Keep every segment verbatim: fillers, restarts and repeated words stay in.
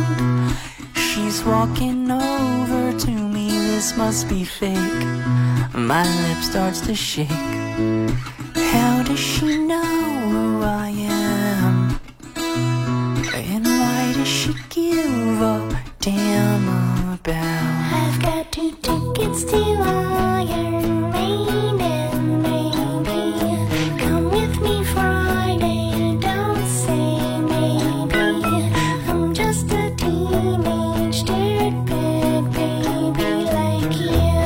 She's walking over to me, this must be fake. My lip starts to shake. How does she know who I am? And why does she give a damn about? I've got two tickets to Iron Maiden, baby. Come with me Friday, don't say maybe. I'm just a teenage dirtbag baby like you.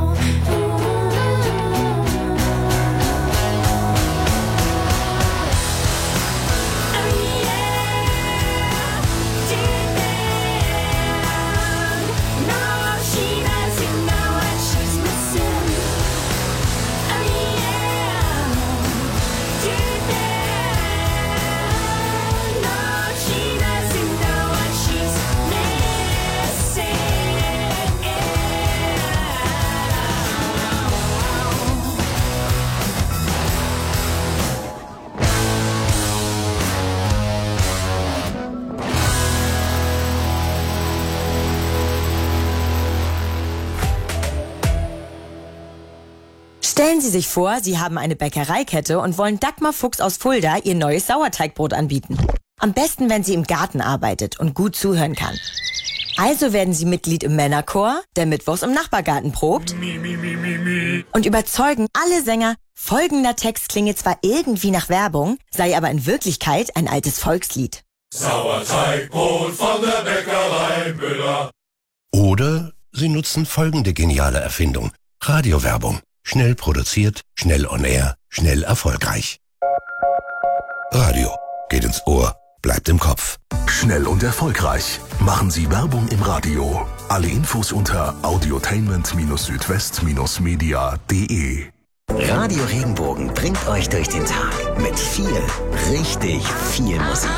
Stellen Sie sich vor, Sie haben eine Bäckereikette und wollen Dagmar Fuchs aus Fulda Ihr neues Sauerteigbrot anbieten. Am besten, wenn sie im Garten arbeitet und gut zuhören kann. Also werden Sie Mitglied im Männerchor, der mittwochs im Nachbargarten probt, und überzeugen alle Sänger, folgender Text klinge zwar irgendwie nach Werbung, sei aber in Wirklichkeit ein altes Volkslied. Sauerteigbrot von der Bäckerei Müller. Oder Sie nutzen folgende geniale Erfindung. Radiowerbung. Schnell produziert, schnell on air, schnell erfolgreich. Radio. Geht ins Ohr, bleibt im Kopf. Schnell und erfolgreich. Machen Sie Werbung im Radio. Alle Infos unter audiotainment südwest media punkt de. Radio Regenbogen bringt euch durch den Tag mit viel, richtig viel Musik.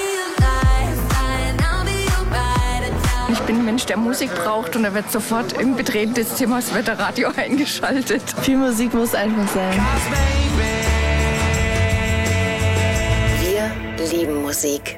Ich bin ein Mensch, der Musik braucht, und da wird sofort im Betreten des Zimmers wird der Radio eingeschaltet. Viel Musik muss einfach sein. Wir lieben Musik.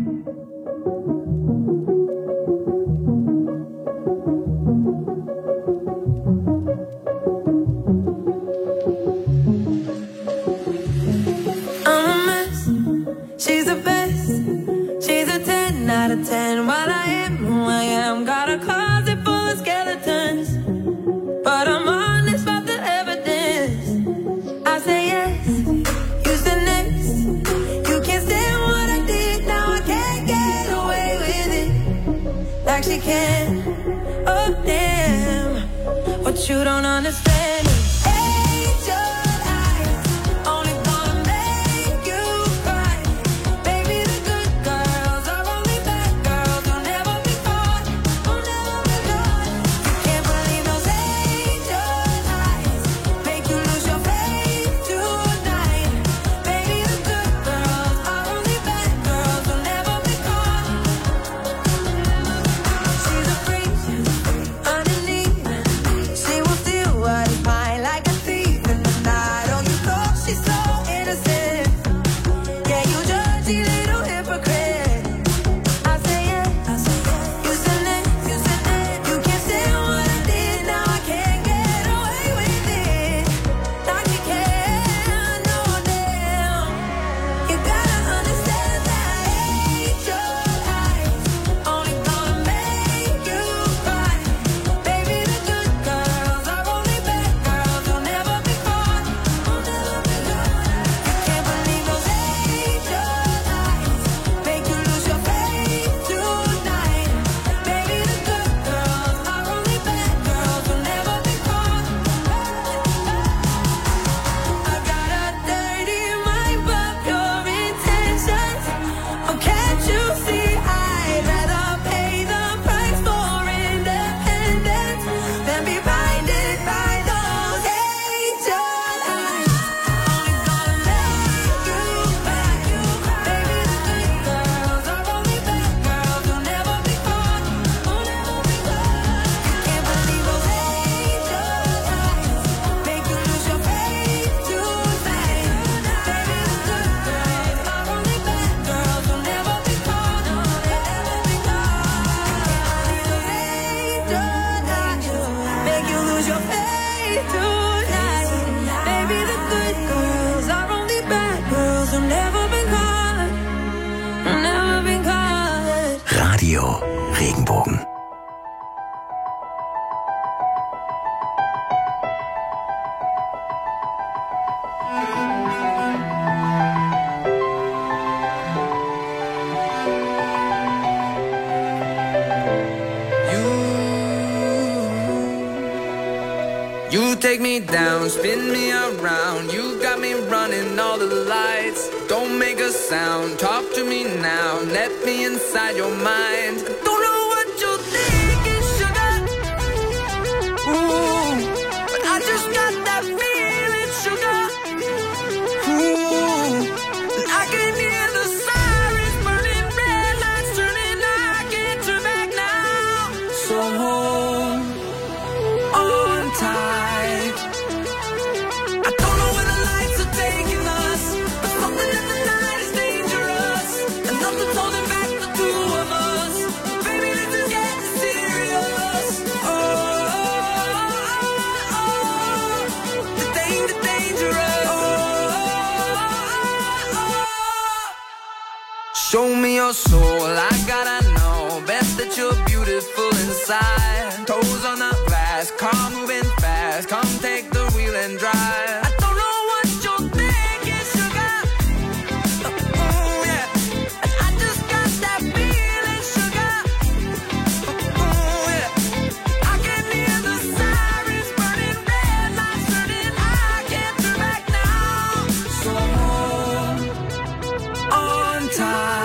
I'm a mess, she's the best. She's a ten out of ten. While I am who I am, got a closet full of skeletons, but I'm honest about the evidence. I say yes, you said next. You can't stand what I did, now I can't get away with it like she can. Oh damn, what you don't understand is what Radio Regenbogen. You take me down, spin me around. You got me running all the lights. Don't make a sound, talk to me now. Let me inside your mind. Don't know what you're thinking, sugar. Ooh, but I just got that feeling, sugar. Ooh, and I can hear the sirens burning, red lights turning. I can't turn back now. So hold on tight. Show me your soul, I gotta know. Best that you're beautiful inside. Toes on the glass, car moving fast. Come take the wheel and drive. I don't know what you're thinking, sugar. Oh, yeah. And I just got that feeling, sugar. Oh, yeah. I can hear the sirens burning, red lights turning. I can't turn back now. So hold on tight.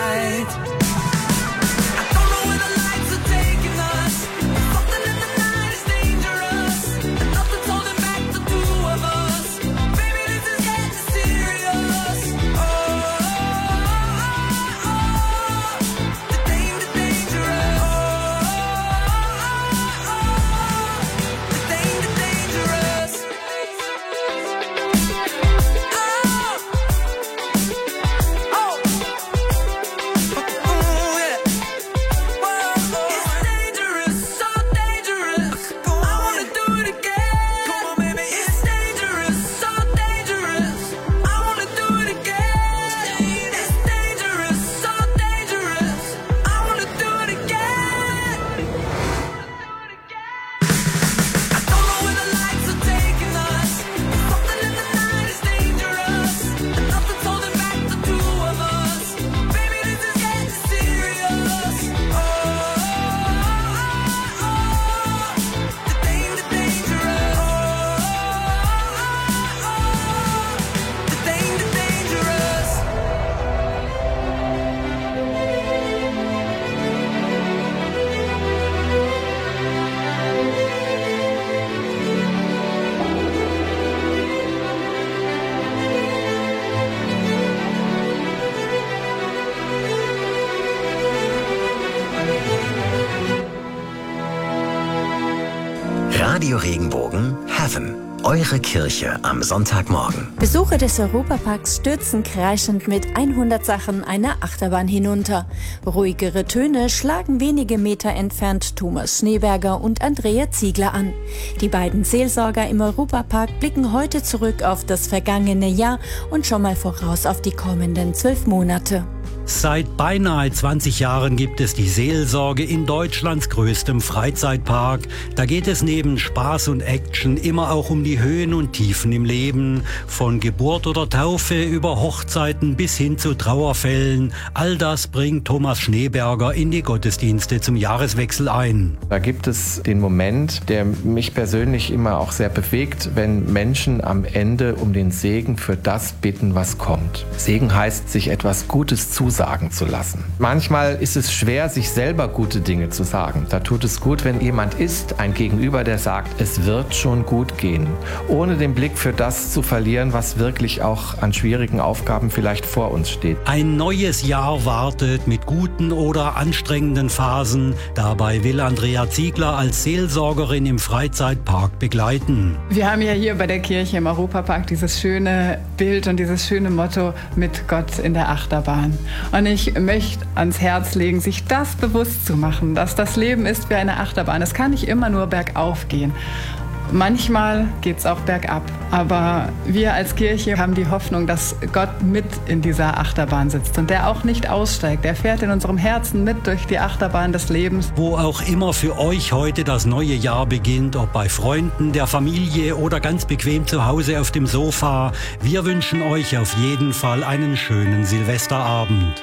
Radio Regenbogen Heaven. Eure Kirche am Sonntagmorgen. Besucher des Europaparks stürzen kreischend mit hundert Sachen eine Achterbahn hinunter. Ruhigere Töne schlagen wenige Meter entfernt Thomas Schneeberger und Andrea Ziegler an. Die beiden Seelsorger im Europapark blicken heute zurück auf das vergangene Jahr und schon mal voraus auf die kommenden zwölf Monate. Seit beinahe zwanzig Jahren gibt es die Seelsorge in Deutschlands größtem Freizeitpark. Da geht es neben Spaß und Action immer auch um die Höhen und Tiefen im Leben. Von Geburt oder Taufe über Hochzeiten bis hin zu Trauerfällen. All das bringt Thomas Schneeberger in die Gottesdienste zum Jahreswechsel ein. Da gibt es den Moment, der mich persönlich immer auch sehr bewegt, wenn Menschen am Ende um den Segen für das bitten, was kommt. Segen heißt, sich etwas Gutes zusagen zu lassen. Manchmal ist es schwer, sich selber gute Dinge zu sagen. Da tut es gut, wenn jemand ist, ein Gegenüber, der sagt, es wird schon gut gehen, ohne den Blick für das zu verlieren, was wirklich auch an schwierigen Aufgaben vielleicht vor uns steht. Ein neues Jahr wartet mit guten oder anstrengenden Phasen. Dabei will Andrea Ziegler als Seelsorgerin im Freizeitpark begleiten. Wir haben ja hier bei der Kirche im Europapark dieses schöne Bild und dieses schöne Motto mit Gott in der Achterbahn. Und ich möchte ans Herz legen, sich das bewusst zu machen, dass das Leben ist wie eine Achterbahn. Es kann nicht immer nur bergauf gehen. Manchmal geht's auch bergab, aber wir als Kirche haben die Hoffnung, dass Gott mit in dieser Achterbahn sitzt und der auch nicht aussteigt. Der fährt in unserem Herzen mit durch die Achterbahn des Lebens. Wo auch immer für euch heute das neue Jahr beginnt, ob bei Freunden, der Familie oder ganz bequem zu Hause auf dem Sofa, wir wünschen euch auf jeden Fall einen schönen Silvesterabend.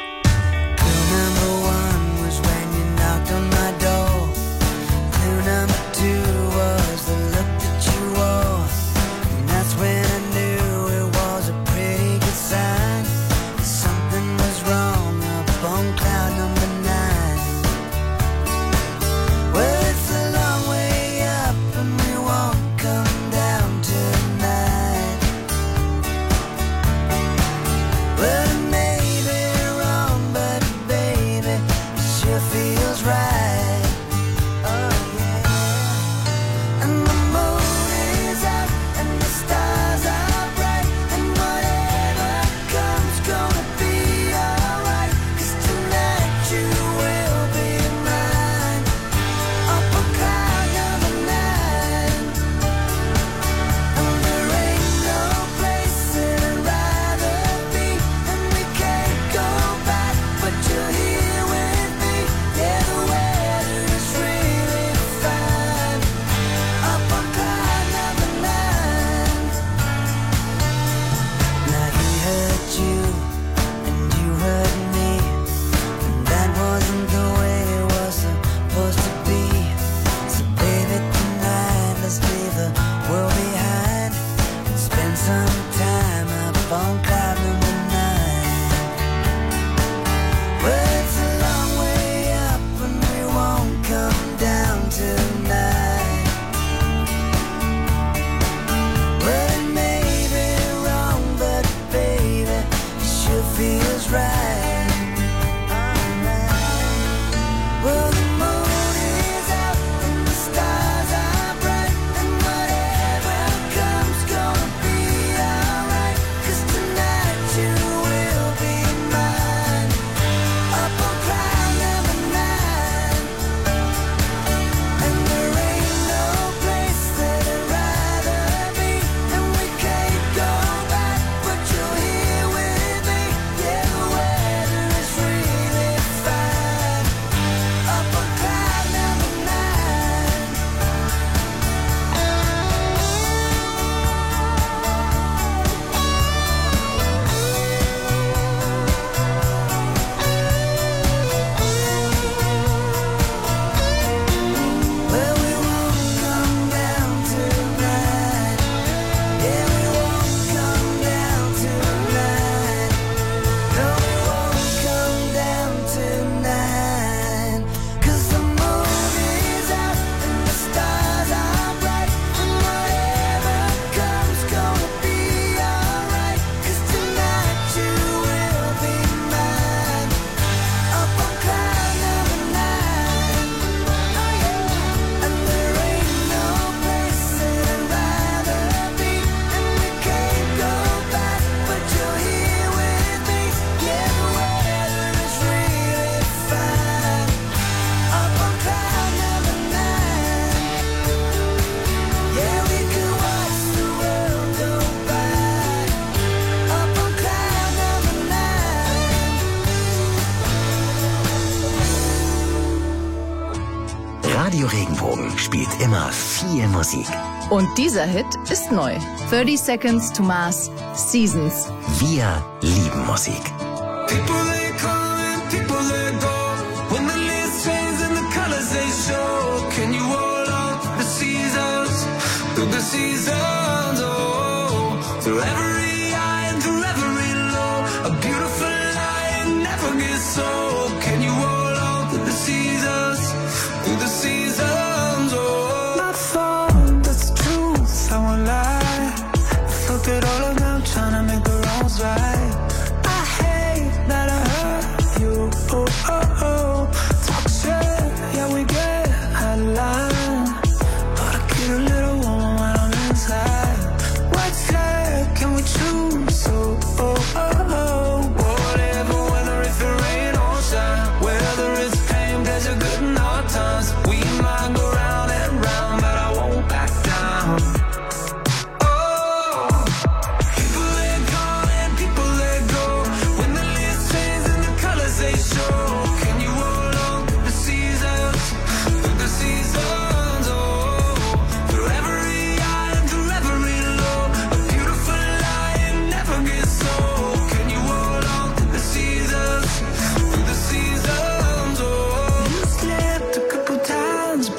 Radio Regenbogen spielt immer viel Musik. Und dieser Hit ist neu. thirty Seconds to Mars, Seasons. Wir lieben Musik. People they come and people they go. When the leaves change and the colors they show. Can you hold on the seasons? Through the seasons, oh. Through every high and through every low. A beautiful line never gets old. Can you hold on to the seasons? Through the seasons, oh. Not thought, that's the truth, I won't lie. I've looked at all of them trying to make the wrongs right. I hate that I hurt you, oh, oh.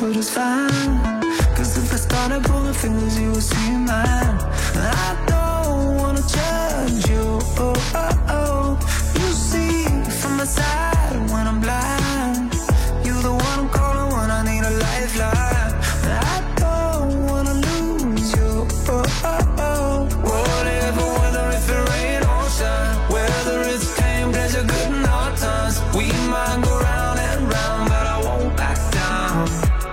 but it's fine. Cause if I started pulling fingers, you would see mine. I don't wanna judge you, oh, oh, oh. You see from my side when I'm blind. You're the one I'm calling when I need a lifeline. I don't wanna lose you, oh, oh, oh. Whatever, whether if it rain or shine, whether it's pain, pleasure, good and hard times, we might go round and round, but I won't back down.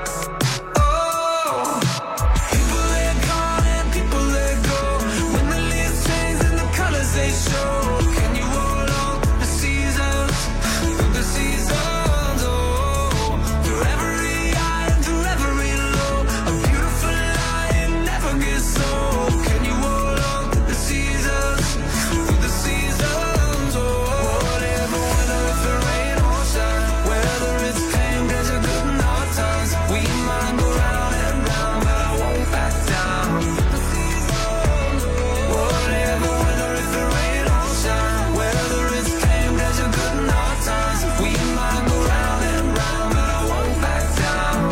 Oh, people let go and people let go. When the leaves change and the colors they show, can you hold on through the seasons, through the seasons? Oh, through every high and through every low, a beautiful lie, it never gets old. Can you hold on through the seasons, through the seasons? Oh, whatever, whether if it rain or shine, whether it's pain, pleasure, good and hard times, we might go round and round, but I won't back down. Whatever, whether if it rain or shine, whether it's pain, pleasure, good and hard times, we might go round and round, but I won't back down.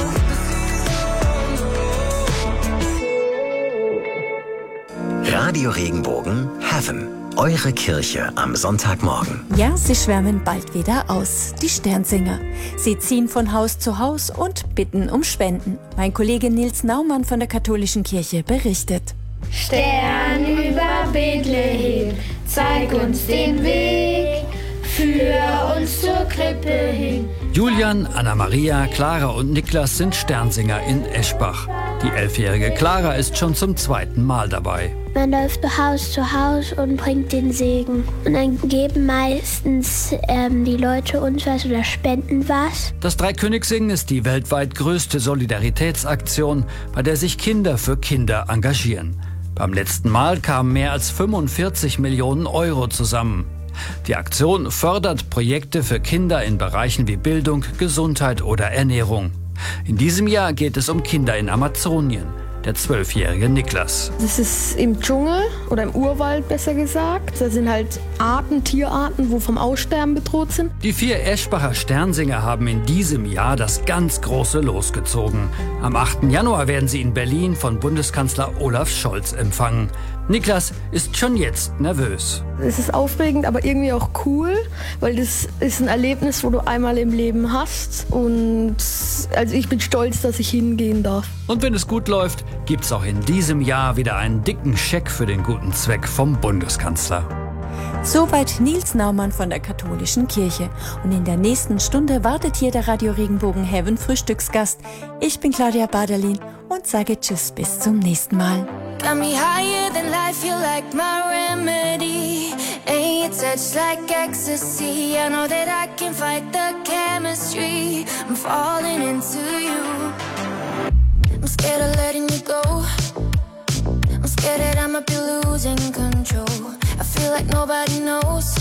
Radio Regenbogen Heaven. Eure Kirche am Sonntagmorgen. Ja, sie schwärmen bald wieder aus, die Sternsinger. Sie ziehen von Haus zu Haus und bitten um Spenden. Mein Kollege Nils Naumann von der Katholischen Kirche berichtet. Stern über Bethlehem, zeig uns den Weg, führ uns zur Krippe hin. Julian, Anna-Maria, Clara und Niklas sind Sternsinger in Eschbach. Die elfjährige Clara ist schon zum zweiten Mal dabei. Man läuft von Haus zu Haus und bringt den Segen. Und dann geben meistens ähm, die Leute uns was oder spenden was. Das Dreikönigssingen ist die weltweit größte Solidaritätsaktion, bei der sich Kinder für Kinder engagieren. Beim letzten Mal kamen mehr als fünfundvierzig Millionen Euro zusammen. Die Aktion fördert Projekte für Kinder in Bereichen wie Bildung, Gesundheit oder Ernährung. In diesem Jahr geht es um Kinder in Amazonien. Der zwölfjährige Niklas. Das ist im Dschungel oder im Urwald besser gesagt. Da sind halt Arten, Tierarten, wo vom Aussterben bedroht sind. Die vier Eschbacher Sternsinger haben in diesem Jahr das ganz große Los gezogen. Am achten Januar werden sie in Berlin von Bundeskanzler Olaf Scholz empfangen. Niklas ist schon jetzt nervös. Es ist aufregend, aber irgendwie auch cool, weil das ist ein Erlebnis, wo du einmal im Leben hast. Und also ich bin stolz, dass ich hingehen darf. Und wenn es gut läuft, gibt's auch in diesem Jahr wieder einen dicken Scheck für den guten Zweck vom Bundeskanzler. Soweit Nils Naumann von der Katholischen Kirche. Und in der nächsten Stunde wartet hier der Radio Regenbogen Heaven Frühstücksgast. Ich bin Claudia Baderlin und sage Tschüss, bis zum nächsten Mal. Got me higher than life, you're like my remedy. Ain't your touch like ecstasy. I know that I can fight the chemistry. I'm falling into you. I'm scared of letting you go. I'm scared that I might be losing control. I feel like nobody knows.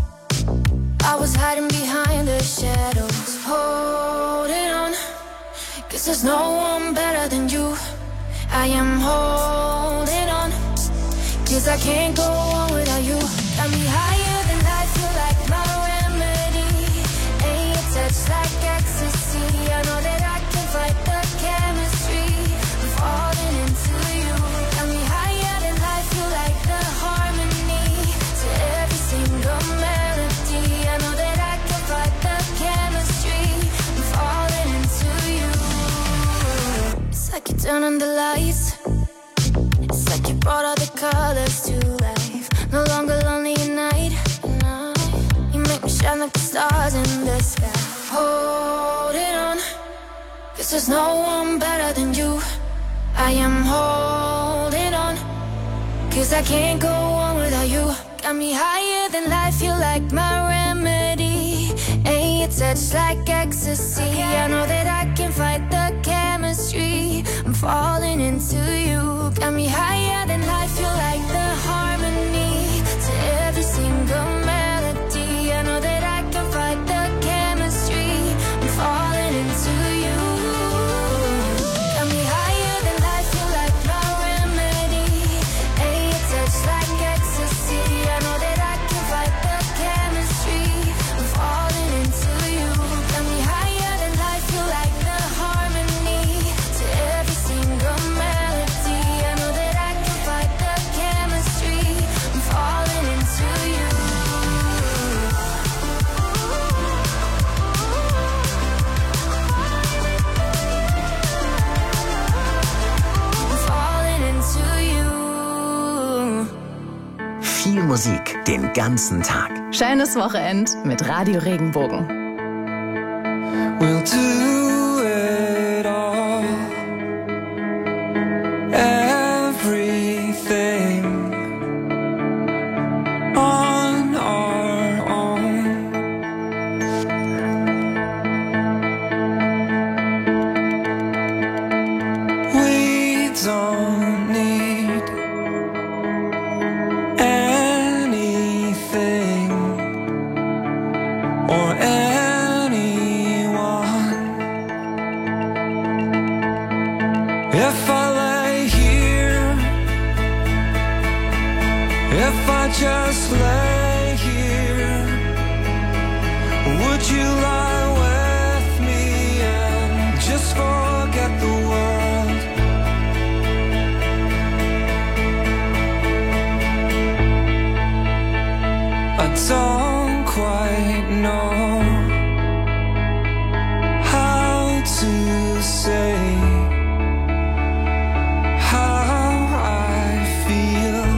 I was hiding behind the shadows, holding on, 'cause there's no one better than you. I am holding on, 'cause I can't go on without you. Got me higher than life, you're like my remedy. Ain't your touch like ecstasy. I know that I can fight the chemistry. I'm falling into you. Got me higher than life, you're like the harmony to every single melody. I know that I can fight the chemistry. I'm falling into you. It's like you turn on the lights. It's like you brought all the colors to life. No longer lonely at night. You make me shine like the stars in the sky. Holding on, 'cause there's no one better than you. I am holding on, 'cause I can't go on without you. Got me higher than life, you're like my remedy. Ain't your touch like ecstasy. I know that I can fight the chemistry. I'm falling into you. Got me higher than life, you're like the harmony to every single melody. I know that I can fight the chemistry. I'm falling into you. Got me higher than life, you're like my remedy. Ain't your touch like ecstasy. I know that I can fight the chemistry. I'm falling into you. Got me higher than life, you're like the harmony Musik den ganzen Tag. Schönes Wochenende mit Radio Regenbogen. We'll do it all. Everything on our own. We don't need anything or anyone. If I lay here, if I just lay here, would you lie with me and just forget the world? I don't quite know how to say how I feel.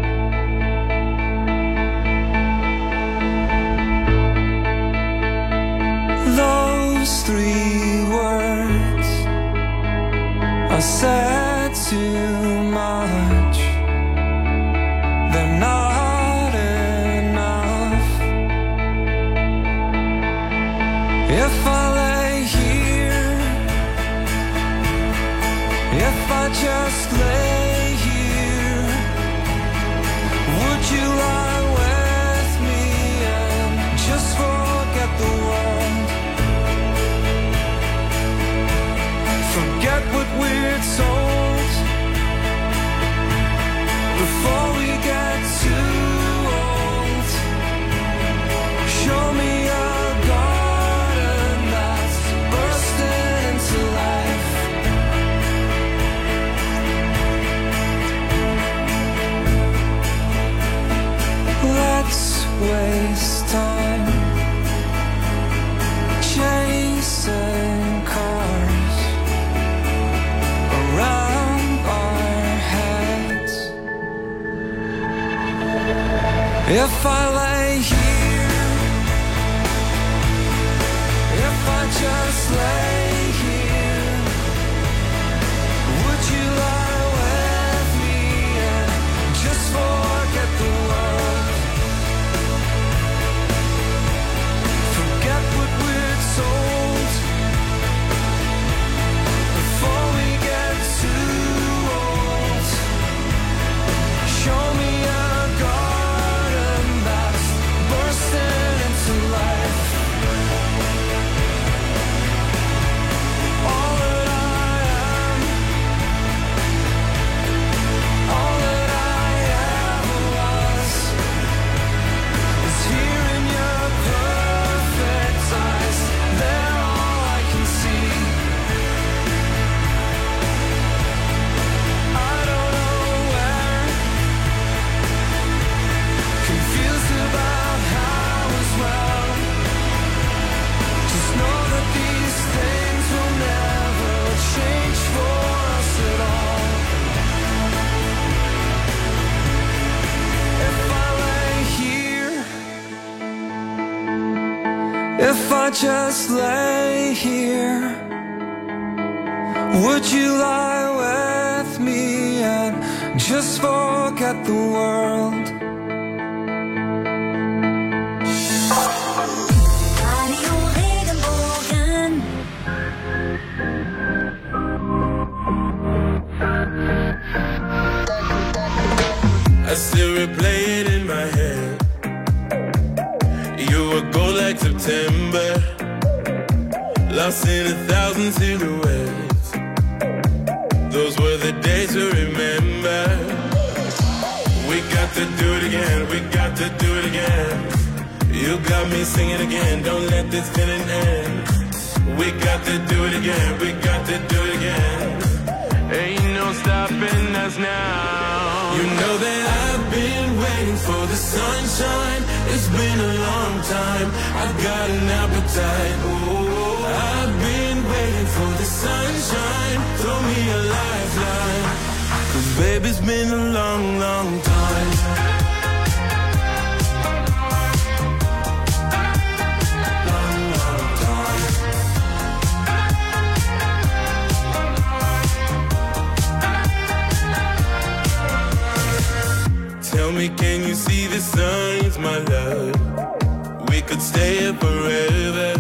Those three words are said too much. They're not enough. If I lay here, if I just lay here, would you lie with me and just forget the world? Forget what we're told before we get too old. Show me a garden that's bursting into life. Let's waste time chasing cars around our heads. If I lay here, if I just lay here, would you lie with me and just forget the world? Forget what we're told before we get too old. Show me a garden that's bursting into life. All that I am, all that I ever was, is here in your perfect eyes. They're all I can see. I don't know where, confused about how as well. Just know that these things will never change for us at all. If I lay here, if I just lay here, would you lie with me and just forget the world? Radio Regenbogen. I still replay it in my head. You were gold like September, lost in a thousand silhouettes. Those were the days to remember. We got to do it again, we got to do it again. You got me singing again, don't let this feeling end. We got to do it again, we got to do it again. Ain't no stopping us now. You know that I've been waiting for the sunshine. It's been a long time, I've got an appetite. Oh, I've been waiting for the sunshine. Throw me a lifeline, 'cause baby, it's been a long, long time. Tell me, can you see the signs, my love? We could stay here forever,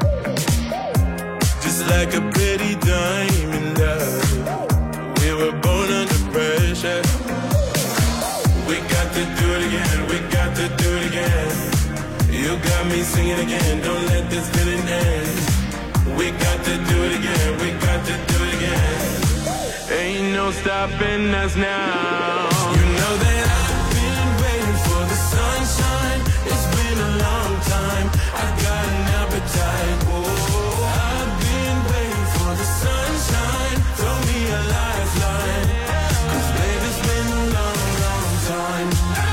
just like a pretty diamond, love. We were born under pressure. We got to do it again, we got to do it again. You got me singing again, don't let this feeling end. We got to do it again, we got to do it again. Ain't no stopping us now. You know that I've been waiting for the sunshine. It's been a long time, I've got an appetite. Oh, I've been waiting for the sunshine. Throw me a lifeline, 'cause baby, it's been a long, long time.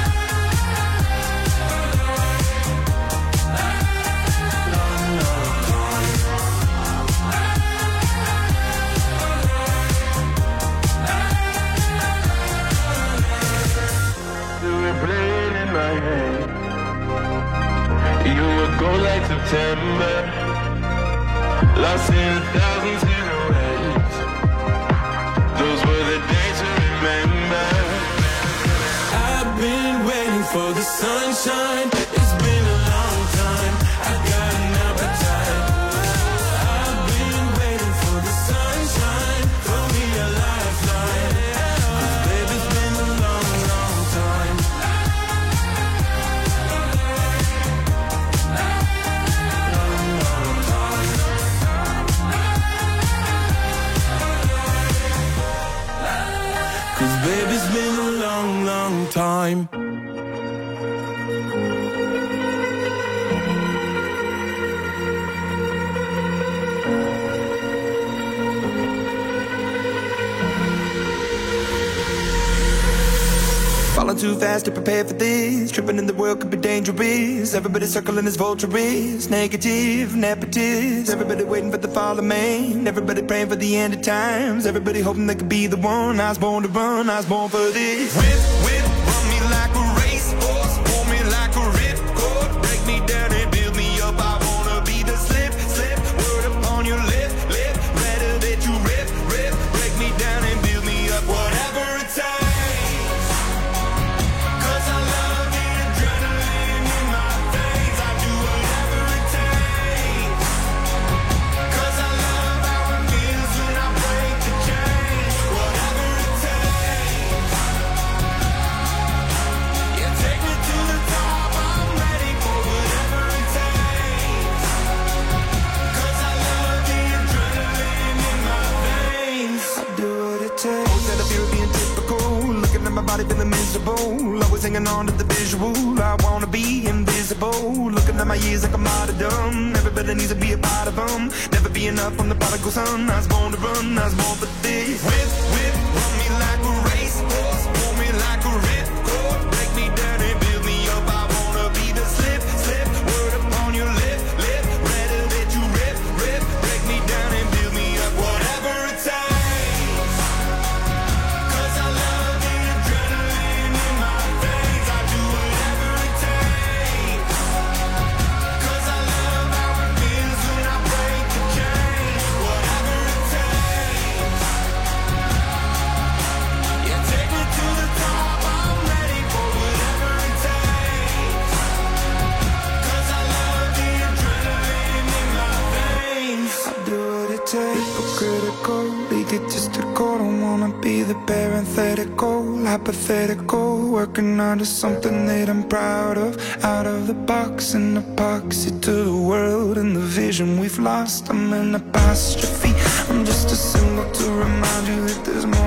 You would go like September, lost in a thousand silhouettes. Those were the days to remember. I've been waiting for the sunshine. It's been a long time, I've got an appetite. I've been waiting for the sunshine. Throw me a lifeline, 'cause baby, it's been a long, long time. Baby, it's been a long, long time. Falling too fast to prepare for this. Tripping in the world could be dangerous. Everybody circling as vultures. Negative, nepotist. Everybody waiting for the fall of man. Everybody praying for the end of times. Everybody hoping they could be the one. I was born to run, I was born for this. Whip, whip, run me like a racehorse. Pull me like a ripcord. Break me down and build me up. I wanna be the slip, slip. Word upon your lip, lip. Better that you rip, rip. Break me down and build me up. Whatever it takes. My body feeling miserable, always hanging on to the visual. I wanna be invisible, looking at my years like I'm martyrdom. Everybody needs to be a part of them. Never be enough from the prodigal son. I was born to run, I was born for this. Whip, whip, run me like a racehorse. Pull me like a ripcord. Break me down and build me up. I wanna be the slip, slip. Word upon your lip, lip. Better that you rip, rip. Break me down and build me up. Whatever it takes. Hypocritical, egotistical, don't wanna be the parenthetical, hypothetical, working onto something that I'm proud of, out of the box, an epoxy to the world and the vision we've lost. I'm an apostrophe, I'm just a symbol to remind you that there's more.